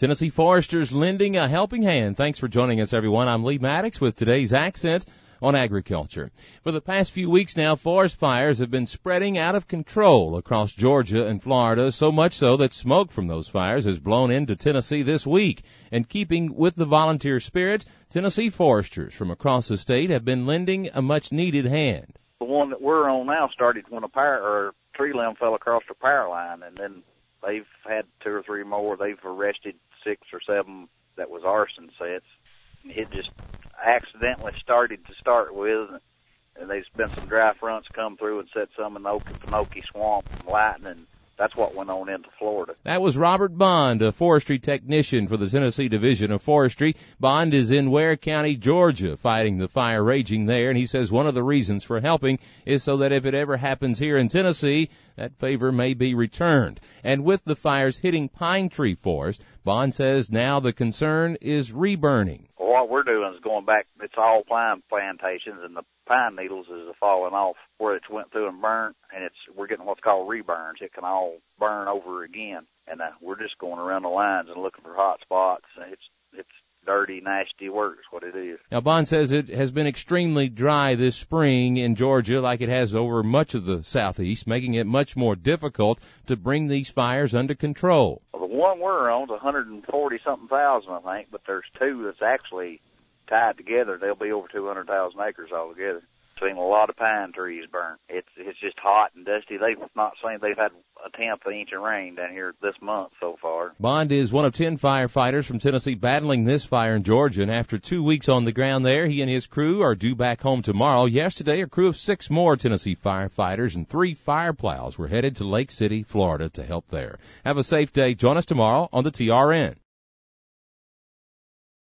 Tennessee Foresters lending a helping hand. Thanks for joining us, everyone. I'm Lee Maddox with today's Accent on Agriculture. For the past few weeks now, forest fires have been spreading out of control across Georgia and Florida, so much so that smoke from those fires has blown into Tennessee this week. And keeping with the volunteer spirit, Tennessee foresters from across the state have been lending a much-needed hand. The one that we're on now started when a tree limb fell across the power line, and then they've had 2 or 3 more. They've arrested 6 or 7 that was arson sets. It just accidentally started to start with, and there's been some dry fronts come through and set some in the Okefenokee Swamp and lightning. That's what went on into Florida. That was Robert Bond, a forestry technician for the Tennessee Division of Forestry. Bond is in Ware County, Georgia, fighting the fire raging there, and he says one of the reasons for helping is so that if it ever happens here in Tennessee, that favor may be returned. And with the fires hitting pine tree forest, Bond says now the concern is reburning. Well, what we're doing is going back. It's all pine plantations, and the pine needles is falling off where it's went through and burnt, and we're getting what's called reburns. It can all burn over again, and we're just going around the lines and looking for hot spots. It's dirty, nasty work is what it is. Now, Bond says it has been extremely dry this spring in Georgia, like it has over much of the southeast, making it much more difficult to bring these fires under control. Well, the one we're on is 140-something thousand, I think, but there's 2 that's actually tied together. They'll be over 200,000 acres altogether. Seen a lot of pine trees burnt. It's just hot and dusty. They've not seen, they've had a 1/10 inch of rain down here this month so far. Bond is one of 10 firefighters from Tennessee battling this fire in Georgia, and after 2 weeks on the ground there, he and his crew are due back home tomorrow. Yesterday, a crew of 6 more Tennessee firefighters and 3 fire plows were headed to Lake City, Florida to help there. Have a safe day. Join us tomorrow on the TRN.